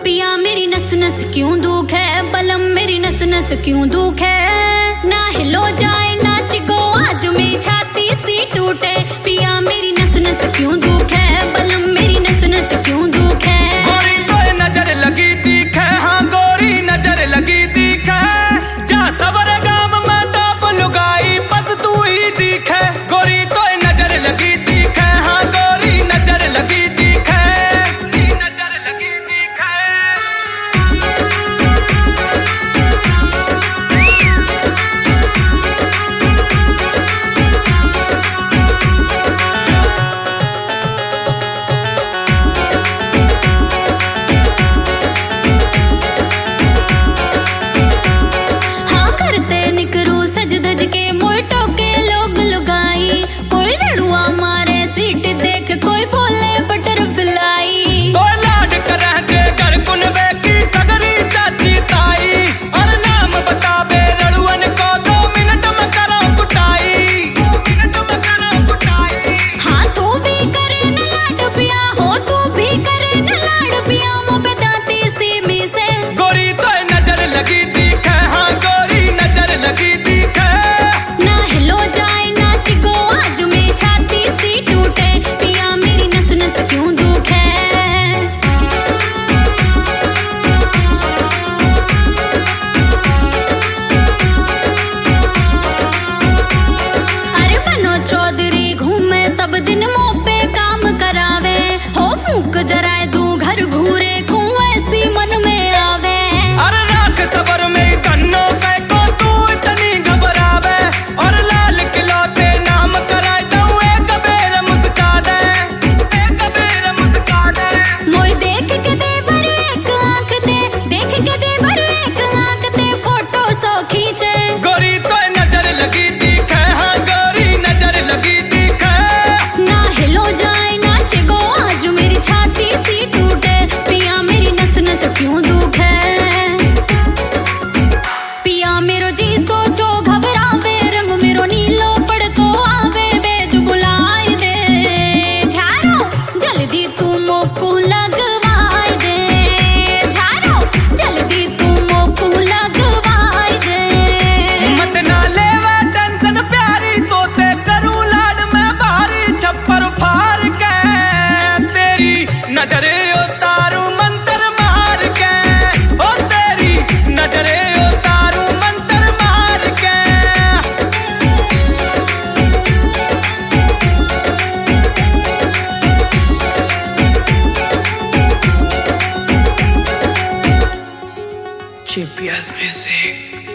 पिया मेरी नस नस क्यों दुख है, बलम मेरी नस नस क्यों दुख है। ना हिलो जाए नाच गो आज मेरी छाती सी टूटे, पिया मेरी नस नस क्यों दुख है, बलम मेरी नस नस क्यों दुख है। गोरी तो नजर लगी दिख है, हाँ गोरी नजर लगी दिख है। जा सबर गाम में दाप लुगाई बस तू ही दिख है। गोरी तो नजर लगी दिख है, हाँ गोरी नजर लगी दिख है, नजर लगी दिख है। हाँ करते निकरू सज धज के मोटो के लोग लुगाई, कोई लड़ुआ मारे सीट देख कोई बोले बटरफ्लाई। तो लाड करह के घर कुनबे की सगरी चाची ताई, और नाम बतावे रड़ुअन को 2 मिनट में करो कुटाई, 2 मिनट में करो कुटाई। हाँ तू भी करे न लाड पिया हो, तू भी करे न लाड पिया मोपे दांती सी मी से। गोरी तो नजर लगी दिख है, हाँ गोरी नजर लगी दिख है। ना हिलो जाए नाच गो आज मेरी छाती सी टूटे, पिया मेरी नस नस क्यों दुख है। अरे मनोज चौधरी घूमे सब दिन मुँह पे काम करावे, हो फूक जराए दू घर घूरे को ऐसी मन में आवे। अरे राख सबर में तन्नो कह को तू इतनी घबरावे, और लाल किलो ते नाम कराए दऊं एक बेर मुस्का दे, एक बेर मुस्का दे। मोई देख के दे भर एक आंख ते, देख के दे भर एक आंख ते फोटो सो खींचे। गोरी तो नजर लगी दिख है, हाँ गोरी नजर लगी दिख है। ना हिलो जाए नाच गो आज मेरी छाती सी टूटे, पिया मेरी नस नस क्यों दुख है। पिया मेरो जी सोचो घबरावे, रंग मेरो नीलो पड़तो आवे, वेद बुलाए दे झारो जल्दी तू मोको लगवाए दे, झारो जल्दी तू मोको लगवाए दे। मत ना लेवा टेंशन प्यारी, तो ते करूं लाड में भारी छप्पर फाड़ के, तेरी नजरे उतारू मंत्र मार के, ओ तेरी नजरे उतारू मंत्र मार के। GPS Music।